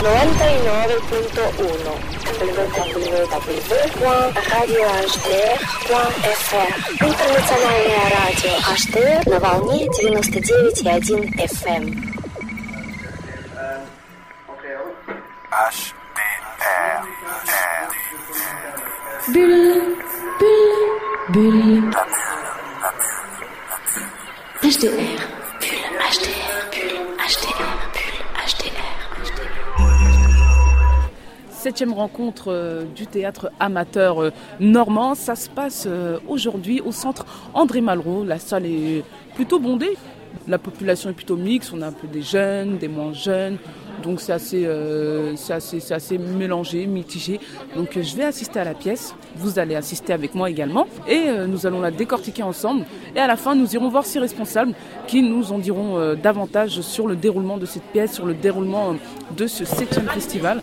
99.1 www.radiohdr.fr. Интернациональное радио HDR на волне 99,1 FM. HDR. Bulle, bulle, bulle. HDR, bulle, HDR, bulle, HDR, bulle, HDR. Septième rencontre du théâtre amateur normand. Ça se passe aujourd'hui au centre André Malraux. La salle est plutôt bondée. La population est plutôt mixte. On a un peu des jeunes, des moins jeunes. Donc c'est assez mélangé, mitigé. Donc je vais assister à la pièce. Vous allez assister avec moi également. Et nous allons la décortiquer ensemble. Et à la fin, nous irons voir ces responsables qui nous en diront davantage sur le déroulement de cette pièce, sur le déroulement de ce 7e festival.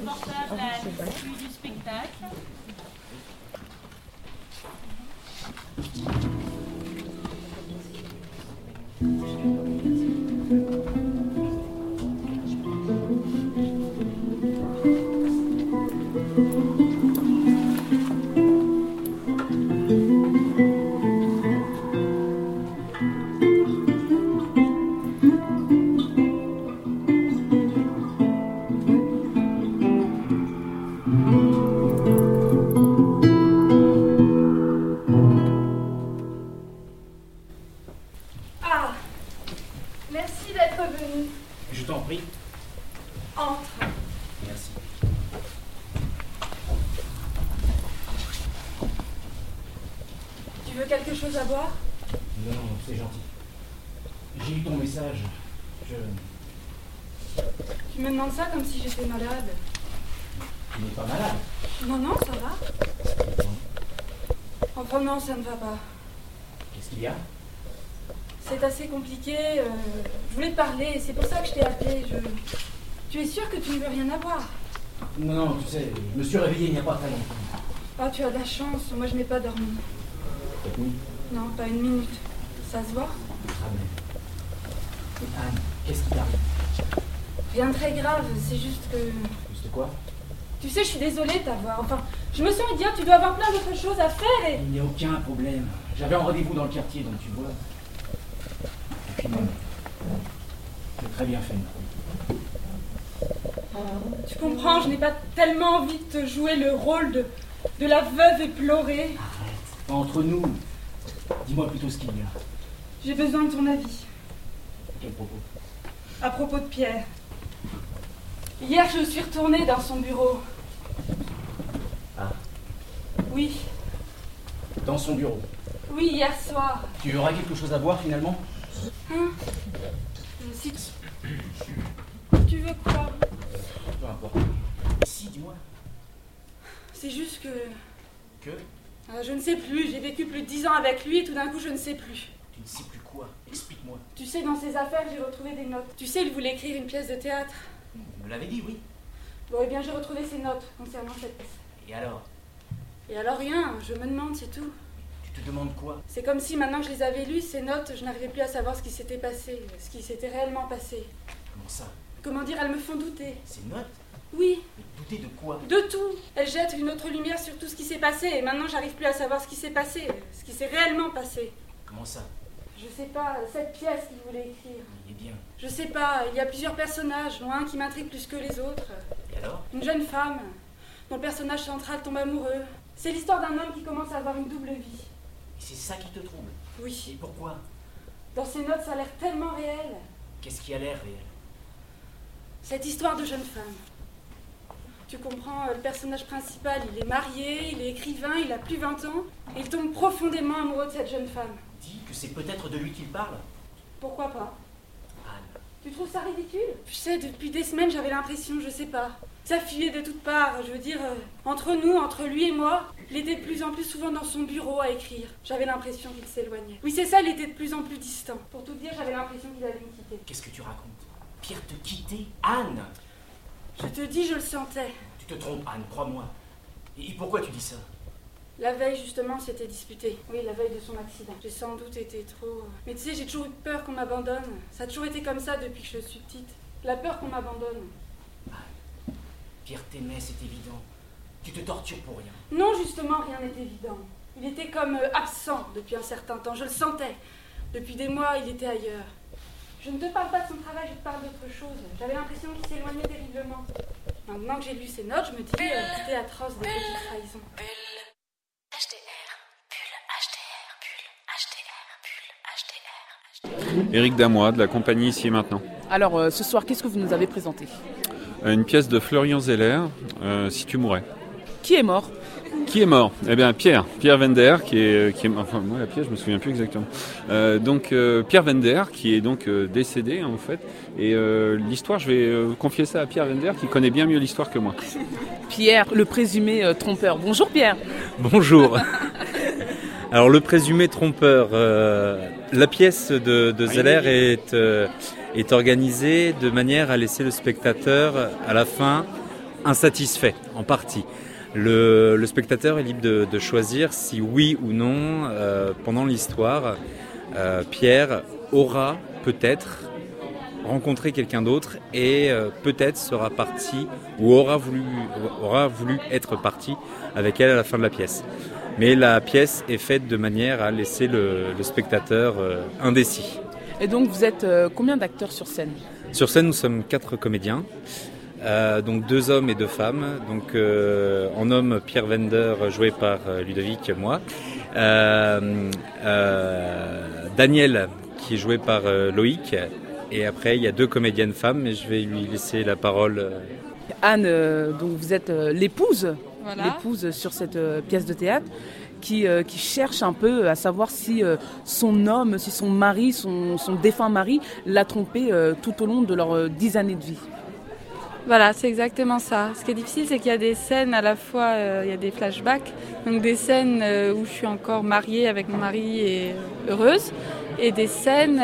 À boire ? Non, c'est gentil. J'ai eu ton message. Tu me demandes ça comme si j'étais malade. Tu n'es pas malade. Non, ça va. Enfin non, ça ne va pas. Qu'est-ce qu'il y a ? C'est assez compliqué. Je voulais te parler, c'est pour ça que je t'ai appelé. Tu es sûr que tu ne veux rien avoir ? Non, tu sais, je me suis réveillé il n'y a pas très longtemps. Ah, tu as de la chance. Moi, je n'ai pas dormi. Cette nuit ? Non, pas une minute. Ça se voit ? Ah mais... Anne, qu'est-ce qui t'arrive ? Rien de très grave, c'est juste que... Juste quoi ? Tu sais, je suis désolée de t'avoir. Enfin, je me sens idiot, tu dois avoir plein d'autres choses à faire et... Il n'y a aucun problème. J'avais un rendez-vous dans le quartier, donc tu vois. Et puis non. J'ai très bien fait. Tu comprends, je n'ai pas tellement envie de te jouer le rôle de la veuve éplorée. Arrête. Entre nous. Dis-moi plutôt ce qu'il y a. J'ai besoin de ton avis. À quel propos ? À propos de Pierre. Hier, je suis retournée dans son bureau. Ah. Oui. Dans son bureau ? Oui, hier soir. Tu auras quelque chose à boire finalement ? Hein ? Si tu veux quoi ? Peu importe. Si, dis-moi. C'est juste que... Que ? Je ne sais plus, j'ai vécu plus de 10 ans avec lui et tout d'un coup je ne sais plus. Tu ne sais plus quoi ? Explique-moi. Tu sais, dans ses affaires, j'ai retrouvé des notes. Tu sais, il voulait écrire une pièce de théâtre. Tu me l'avais dit, oui. Bon, eh bien, j'ai retrouvé ses notes concernant cette pièce. Et alors ? Et alors rien, je me demande, c'est tout. Tu te demandes quoi ? C'est comme si maintenant que je les avais lues, ces notes, je n'arrivais plus à savoir ce qui s'était passé, ce qui s'était réellement passé. Comment ça ? Comment dire, elles me font douter. Ces notes ? Oui. Mais douter de quoi ? De tout. Elles jettent une autre lumière sur tout ce qui s'est passé et maintenant j'arrive plus à savoir ce qui s'est passé, ce qui s'est réellement passé. Comment ça ? Je sais pas, cette pièce qu'il voulait écrire. Il est bien. Je sais pas, il y a plusieurs personnages, dont un qui m'intrigue plus que les autres. Et alors ? Une jeune femme, dont le personnage central tombe amoureux. C'est l'histoire d'un homme qui commence à avoir une double vie. Et c'est ça qui te trouble ? Oui. Et pourquoi ? Dans ces notes, ça a l'air tellement réel. Qu'est-ce qui a l'air réel ? Cette histoire de jeune femme. Tu comprends, le personnage principal, il est marié, il est écrivain, il a plus 20 ans, et il tombe profondément amoureux de cette jeune femme. Dis que c'est peut-être de lui qu'il parle. Pourquoi pas ? Anne. Tu trouves ça ridicule ? Tu sais, depuis des semaines, j'avais l'impression, je sais pas, ça fuyait de toutes parts, je veux dire, entre nous, entre lui et moi, il était de plus en plus souvent dans son bureau à écrire. J'avais l'impression qu'il s'éloignait. Oui, c'est ça, il était de plus en plus distant. Pour tout dire, j'avais l'impression qu'il allait me quitter. Qu'est-ce que tu racontes ? Pierre te quitter ? Anne ? Je te dis, je le sentais. Tu te trompes, Anne, crois-moi. Et pourquoi tu dis ça ? La veille, justement, s'était disputé. Oui, la veille de son accident. J'ai sans doute été trop... Mais tu sais, j'ai toujours eu peur qu'on m'abandonne. Ça a toujours été comme ça depuis que je suis petite. La peur qu'on m'abandonne. Pierre t'aimait, c'est évident. Tu te tortures pour rien. Non, justement, rien n'est évident. Il était comme absent depuis un certain temps, je le sentais. Depuis des mois, il était ailleurs. Je ne te parle pas de son travail, je te parle d'autre chose. J'avais l'impression qu'il s'éloignait terriblement. Maintenant que j'ai lu ses notes, je me dis c'était atroce des petites trahisons. Éric Damois, de la compagnie Ici et Maintenant. Alors, ce soir, qu'est-ce que vous nous avez présenté ? Une pièce de Florian Zeller, Si tu mourais. Qui est mort ? Qui est mort ? Eh bien, Pierre Wender, qui est enfin, moi, la pièce, je me souviens plus exactement. Pierre Wender, qui est donc décédé, en fait. Et l'histoire, je vais confier ça à Pierre Wender, qui connaît bien mieux l'histoire que moi. Pierre, le présumé trompeur. Bonjour Pierre. Bonjour. Alors, le présumé trompeur, la pièce de Zeller est organisée de manière à laisser le spectateur, à la fin, insatisfait, en partie. Le spectateur est libre de choisir si oui ou non, pendant l'histoire, Pierre aura peut-être rencontré quelqu'un d'autre et peut-être sera parti ou aura voulu être parti avec elle à la fin de la pièce. Mais la pièce est faite de manière à laisser le spectateur indécis. Et donc vous êtes combien d'acteurs sur scène ? Sur scène, nous sommes 4 comédiens. Donc 2 hommes et 2 femmes. Donc en homme, Pierre Wender, joué par Ludovic, moi. Daniel, qui est joué par Loïc. Et après, il y a 2 comédiennes femmes, mais je vais lui laisser la parole. Anne, donc vous êtes l'épouse, voilà. L'épouse sur cette pièce de théâtre. Qui cherche un peu à savoir si son homme, si son mari, son défunt mari l'a trompé tout au long de leurs 10 années de vie. Voilà, c'est exactement ça. Ce qui est difficile, c'est qu'il y a des scènes à la fois, il y a des flashbacks, donc des scènes où je suis encore mariée avec mon mari et heureuse, et des scènes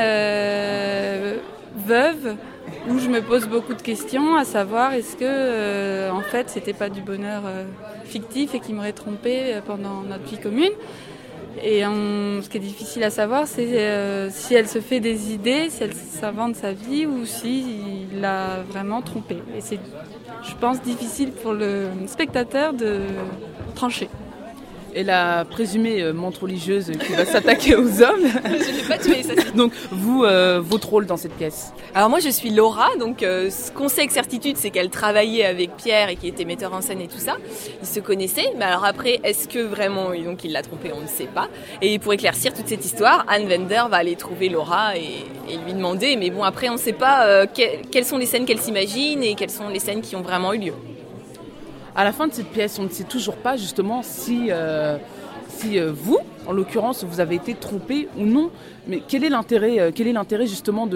veuves où je me pose beaucoup de questions, à savoir est-ce que en fait c'était pas du bonheur fictif et qu'il m'aurait trompée pendant notre vie commune. Et ce qui est difficile à savoir, c'est si elle se fait des idées, si elle s'invente sa vie ou s'il l'a vraiment trompée. Et c'est, je pense, difficile pour le spectateur de trancher. Et la présumée menthe religieuse qui va s'attaquer aux hommes. Je ne l'ai pas tué, ça. Donc vous, votre rôle dans cette pièce ? Alors moi je suis Laura, donc ce qu'on sait avec certitude c'est qu'elle travaillait avec Pierre et qui était metteur en scène et tout ça. Ils se connaissaient, mais alors après est-ce que vraiment donc il l'a trompée, on ne sait pas. Et pour éclaircir toute cette histoire, Anne Wender va aller trouver Laura et lui demander, mais bon après on ne sait pas quelles sont les scènes qu'elle s'imagine et quelles sont les scènes qui ont vraiment eu lieu. À la fin de cette pièce, on ne sait toujours pas justement si vous, en l'occurrence, vous avez été trompé ou non. Mais quel est l'intérêt justement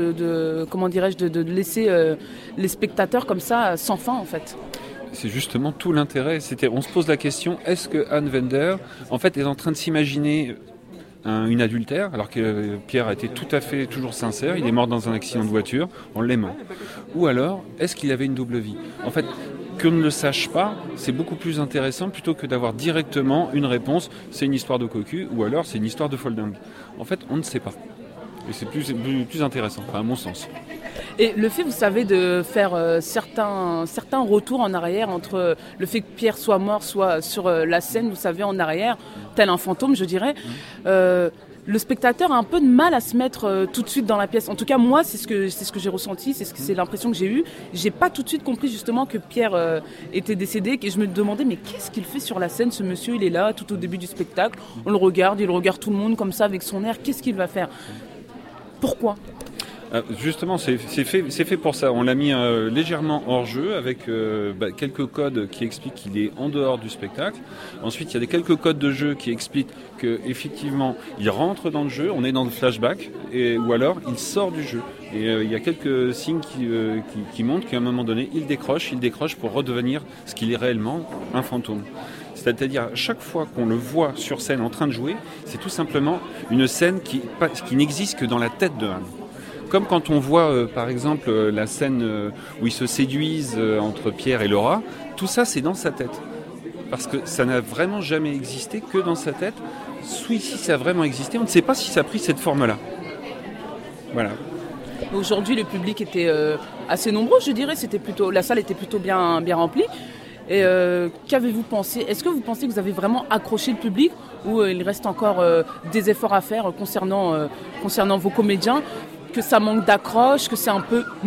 de laisser les spectateurs comme ça sans fin en fait ? C'est justement tout l'intérêt. On se pose la question, est-ce que Anne Wender, en fait, est en train de s'imaginer une adultère, alors que Pierre a été tout à fait toujours sincère, il est mort dans un accident de voiture en l'aimant. Ou alors, est-ce qu'il avait une double vie ? En fait, qu'on ne le sache pas, c'est beaucoup plus intéressant plutôt que d'avoir directement une réponse, c'est une histoire de cocu, ou alors c'est une histoire de folle dingue. En fait, on ne sait pas. Et c'est plus intéressant, à mon sens. Et le fait, vous savez, de faire certains retours en arrière entre le fait que Pierre soit mort, soit sur la scène, vous savez, en arrière, tel un fantôme, je dirais, le spectateur a un peu de mal à se mettre tout de suite dans la pièce. En tout cas, moi, c'est ce que j'ai ressenti, c'est l'impression que j'ai eue. J'ai pas tout de suite compris justement que Pierre était décédé, et je me demandais, mais qu'est-ce qu'il fait sur la scène, ce monsieur, il est là, tout au début du spectacle, on le regarde, il regarde tout le monde comme ça, avec son air, qu'est-ce qu'il va faire ? Pourquoi ? Justement, c'est fait pour ça. On l'a mis légèrement hors jeu avec quelques codes qui expliquent qu'il est en dehors du spectacle. Ensuite, il y a quelques codes de jeu qui expliquent qu'effectivement, il rentre dans le jeu, on est dans le flashback, ou alors il sort du jeu. Et il y a quelques signes qui montrent qu'à un moment donné, il décroche pour redevenir ce qu'il est réellement, un fantôme. C'est-à-dire, chaque fois qu'on le voit sur scène en train de jouer, c'est tout simplement une scène qui n'existe que dans la tête de Anne. Comme quand on voit, par exemple, la scène où ils se séduisent entre Pierre et Laura, tout ça, c'est dans sa tête. Parce que ça n'a vraiment jamais existé que dans sa tête. Si ça a vraiment existé, on ne sait pas si ça a pris cette forme-là. Voilà. Aujourd'hui, le public était assez nombreux, je dirais. La salle était plutôt bien remplie. Et qu'avez-vous pensé ? Est-ce que vous pensez que vous avez vraiment accroché le public ou il reste encore des efforts à faire concernant vos comédiens, que ça manque d'accroche, que c'est un peu mou ?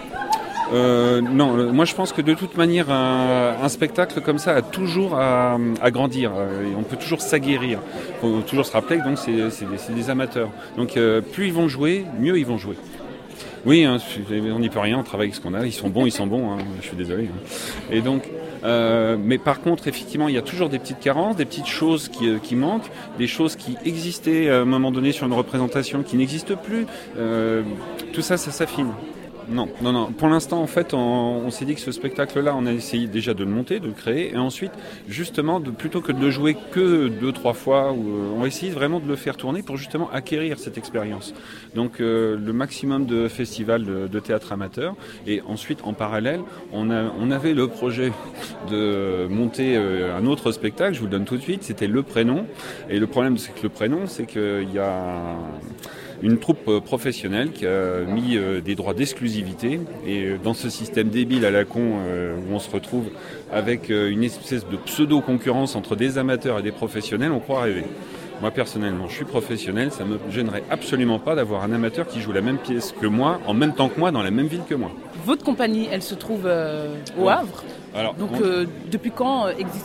Non, moi je pense que de toute manière un spectacle comme ça a toujours à grandir, et on peut toujours s'aguerrir. Il faut toujours se rappeler que donc c'est des amateurs. Donc plus ils vont jouer, mieux ils vont jouer. Oui, hein, on n'y peut rien, on travaille avec ce qu'on a, ils sont bons, hein, je suis désolé. Hein. Et donc, mais par contre, effectivement, il y a toujours des petites carences, des petites choses qui manquent, des choses qui existaient à un moment donné sur une représentation qui n'existent plus. Tout ça, ça s'affine. Non. Pour l'instant, en fait, on s'est dit que ce spectacle-là, on a essayé déjà de le monter, de le créer, et ensuite, justement, plutôt que de le jouer que 2-3 fois, on va essayer vraiment de le faire tourner pour justement acquérir cette expérience. Donc, le maximum de festivals de théâtre amateur, et ensuite, en parallèle, on avait le projet de monter un autre spectacle. Je vous le donne tout de suite. C'était Le Prénom, et le problème, c'est que Le Prénom, c'est qu'il y a une troupe professionnelle qui a mis des droits d'exclusivité, et dans ce système débile à la con où on se retrouve avec une espèce de pseudo-concurrence entre des amateurs et des professionnels, on croit rêver. Moi personnellement, je suis professionnel, ça me gênerait absolument pas d'avoir un amateur qui joue la même pièce que moi, en même temps que moi, dans la même ville que moi. Votre compagnie, elle se trouve au Havre. Alors, donc depuis quand existe-t-elle ?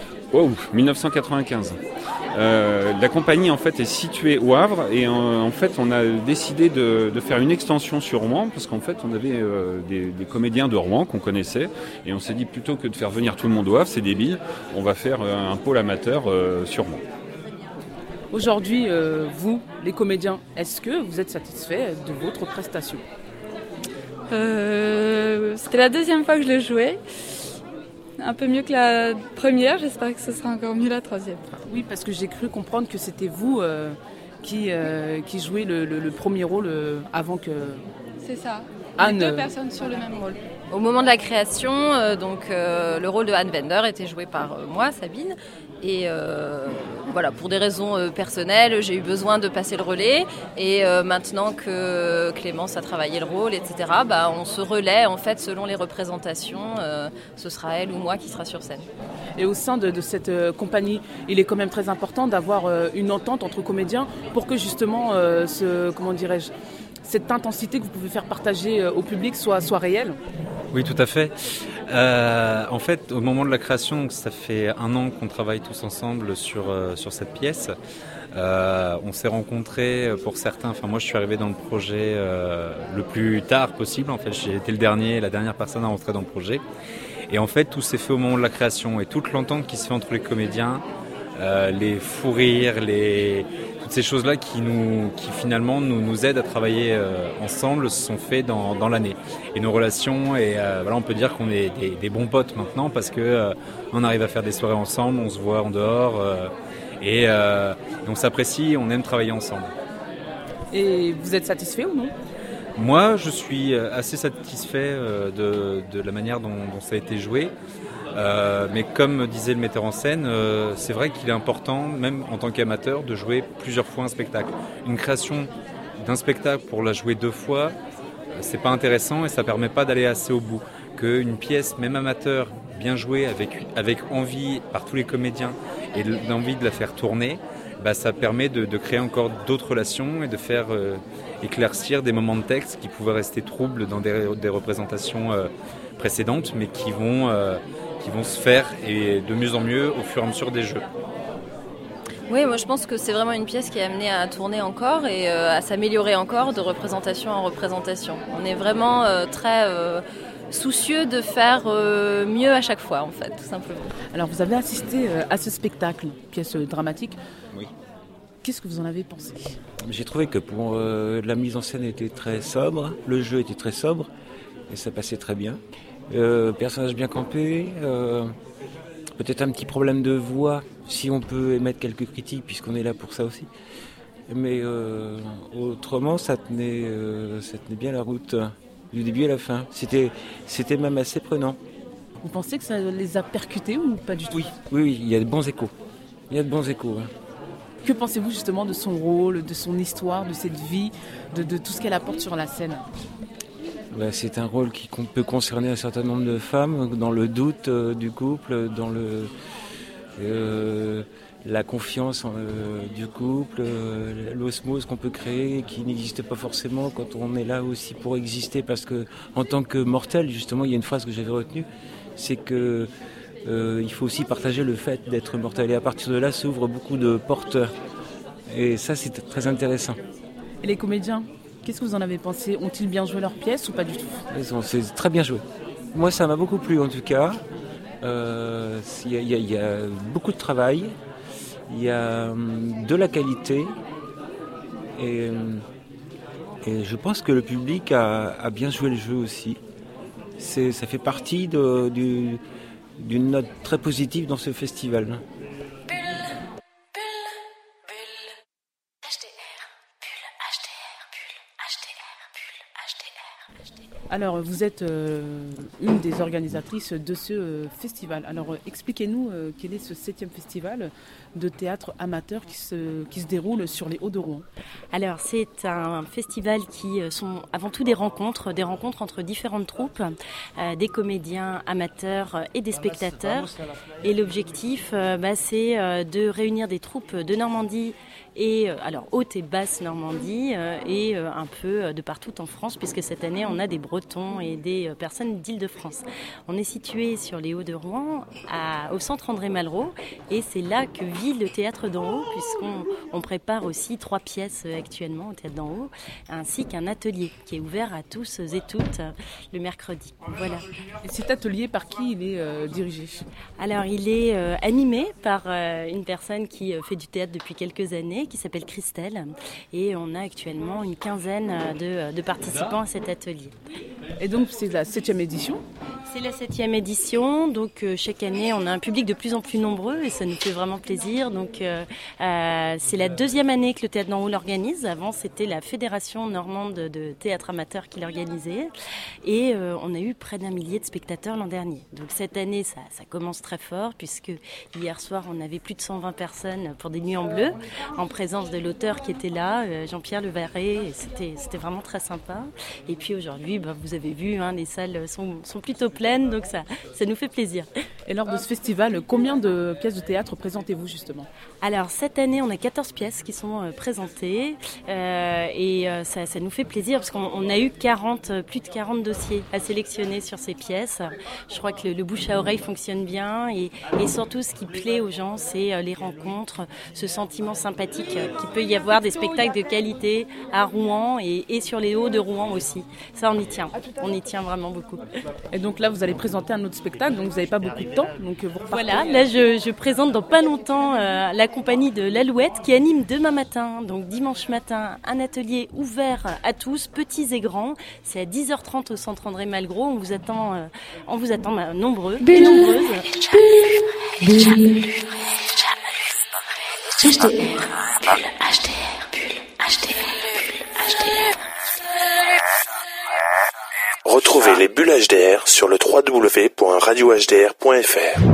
1995. La compagnie en fait est située au Havre, et en fait on a décidé de faire une extension sur Rouen, parce qu'en fait on avait des comédiens de Rouen qu'on connaissait, et on s'est dit plutôt que de faire venir tout le monde au Havre, c'est débile, on va faire un pôle amateur sur Rouen. Aujourd'hui, vous, les comédiens, est-ce que vous êtes satisfaits de votre prestation ? C'était la deuxième fois que je le jouais. Un peu mieux que la première, j'espère que ce sera encore mieux la troisième. Oui, parce que j'ai cru comprendre que c'était vous qui jouez le premier rôle avant que... C'est ça, Anne... deux personnes sur le même rôle. Au moment de la création, le rôle de Anne Wender était joué par moi, Sabine. Et voilà, pour des raisons personnelles, j'ai eu besoin de passer le relais. Et maintenant que Clémence a travaillé le rôle, etc., on se relaie en fait selon les représentations. Ce sera elle ou moi qui sera sur scène. Et au sein de cette compagnie, il est quand même très important d'avoir une entente entre comédiens pour que justement cette intensité que vous pouvez faire partager au public soit réelle. Oui, tout à fait. En fait, au moment de la création, ça fait 1 an qu'on travaille tous ensemble sur cette pièce. On s'est rencontrés pour certains. Enfin, moi, je suis arrivé dans le projet le plus tard possible. En fait, j'ai été la dernière personne à rentrer dans le projet. Et en fait, tout s'est fait au moment de la création. Et toute l'entente qui se fait entre les comédiens, les fous rires, toutes ces choses-là qui finalement nous aident à travailler ensemble se sont faits dans l'année. Et nos relations, on peut dire qu'on est des bons potes maintenant, parce que on arrive à faire des soirées ensemble, on se voit en dehors, et on s'apprécie, on aime travailler ensemble. Et vous êtes satisfait ou non ? Moi, je suis assez satisfait de la manière dont ça a été joué. Mais comme disait le metteur en scène, c'est vrai qu'il est important, même en tant qu'amateur, de jouer plusieurs fois un spectacle. Une création d'un spectacle pour la jouer 2 fois, c'est pas intéressant, et ça permet pas d'aller assez au bout. Qu'une pièce, même amateur, bien jouée, avec envie par tous les comédiens, et l'envie de la faire tourner, ça permet de créer encore d'autres relations et de faire éclaircir des moments de texte qui pouvaient rester troubles dans des représentations précédentes, mais qui vont se faire, et de mieux en mieux au fur et à mesure des jeux. Oui, moi je pense que c'est vraiment une pièce qui est amenée à tourner encore et à s'améliorer encore de représentation en représentation. On est vraiment très soucieux de faire mieux à chaque fois, en fait, tout simplement. Alors vous avez assisté à ce spectacle, pièce dramatique. Oui. Qu'est-ce que vous en avez pensé ? J'ai trouvé que la mise en scène était très sobre, le jeu était très sobre, et ça passait très bien. Personnage bien campé, peut-être un petit problème de voix, si on peut émettre quelques critiques, puisqu'on est là pour ça aussi. Mais autrement, ça tenait bien la route, du début à la fin. C'était même assez prenant. Vous pensez que ça les a percutés ou pas du tout ? Oui, il y a de bons échos. Hein. Que pensez-vous justement de son rôle, de son histoire, de cette vie, de tout ce qu'elle apporte sur la scène ? c'est un rôle qui peut concerner un certain nombre de femmes dans le doute du couple, dans la confiance du couple, l'osmose qu'on peut créer qui n'existe pas forcément quand on est là aussi pour exister, parce que en tant que mortel, justement, il y a une phrase que j'avais retenue, c'est que il faut aussi partager le fait d'être mortel, et à partir de là s'ouvrent beaucoup de portes, et ça c'est très intéressant. Et les comédiens, qu'est-ce que vous en avez pensé? Ont-ils bien joué leur pièce ou pas du tout? C'est très bien joué. Moi ça m'a beaucoup plu en tout cas. Il y a beaucoup de travail. Il y a de la qualité et je pense que le public a bien joué le jeu aussi. Ça fait partie d'une note très positive dans ce festival. Alors, vous êtes une des organisatrices de ce festival. Alors, expliquez-nous quel est ce 7e festival de théâtre amateur qui se déroule sur les Hauts-de-Rouen. Alors, c'est un festival qui sont avant tout des rencontres entre différentes troupes, des comédiens amateurs et des spectateurs. Et l'objectif, c'est de réunir des troupes de Normandie, et alors haute et basse Normandie et un peu de partout en France, puisque cette année on a des Bretons et des personnes d'Île-de-France. On est situé sur les Hauts-de-Rouen au centre André Malraux, et c'est là que vit le théâtre d'en haut, puisqu'on prépare aussi 3 pièces actuellement au théâtre d'en haut, ainsi qu'un atelier qui est ouvert à tous et toutes le mercredi. Voilà. Et cet atelier, par qui il est dirigé? Alors il est animé par une personne qui fait du théâtre depuis quelques années, qui s'appelle Christelle, et on a actuellement une quinzaine de participants à cet atelier. Et donc c'est la 7e édition? C'est la 7e édition, donc chaque année on a un public de plus en plus nombreux et ça nous fait vraiment plaisir. Donc c'est la 2e année que le Théâtre d'en haut l'organise. Avant c'était la Fédération normande de théâtre amateur qui l'organisait, et on a eu près d'1 millier de spectateurs l'an dernier. Donc cette année ça commence très fort, puisque hier soir on avait plus de 120 personnes pour des Nuits en bleu, en présence de l'auteur qui était là, Jean-Pierre Levarret, et c'était vraiment très sympa. Et puis aujourd'hui, vous avez vu, les salles sont plutôt pleines, donc ça nous fait plaisir. Et lors de ce festival, combien de pièces de théâtre présentez-vous justement? Alors cette année, on a 14 pièces qui sont présentées, et ça nous fait plaisir, parce qu'on a eu plus de 40 dossiers à sélectionner sur ces pièces. Je crois que le bouche à oreille fonctionne bien, et surtout ce qui plaît aux gens, c'est les rencontres, ce sentiment sympathique qu'il peut y avoir, des spectacles de qualité à Rouen et sur les Hauts de Rouen aussi. Ça, on y tient vraiment beaucoup. Et donc là, vous allez présenter un autre spectacle, donc vous n'avez pas beaucoup de temps. Donc voilà, là je présente dans pas longtemps la compagnie de l'Alouette qui anime demain matin, donc dimanche matin, un atelier ouvert à tous, petits et grands. C'est à 10h30 au centre André Malraux. On vous attend nombreux et nombreuses. Retrouvez les bulles HDR sur le www.radiohdr.fr.